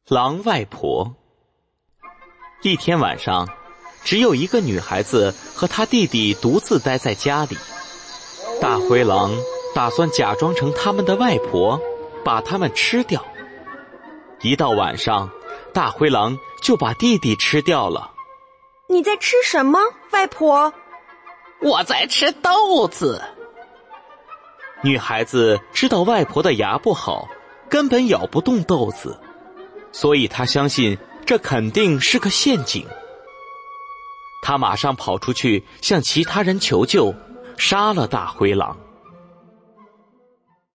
狼外婆。一天晚上，只有一个女孩子和她弟弟独自待在家里。大灰狼打算假装成他们的外婆，把他们吃掉。一到晚上，大灰狼就把弟弟吃掉了。 你在吃什么，外婆？ 我在吃豆子。 女孩子知道外婆的牙不好，根本咬不动豆子，所以她相信这肯定是个陷阱。她马上跑出去向其他人求救，杀了大灰狼。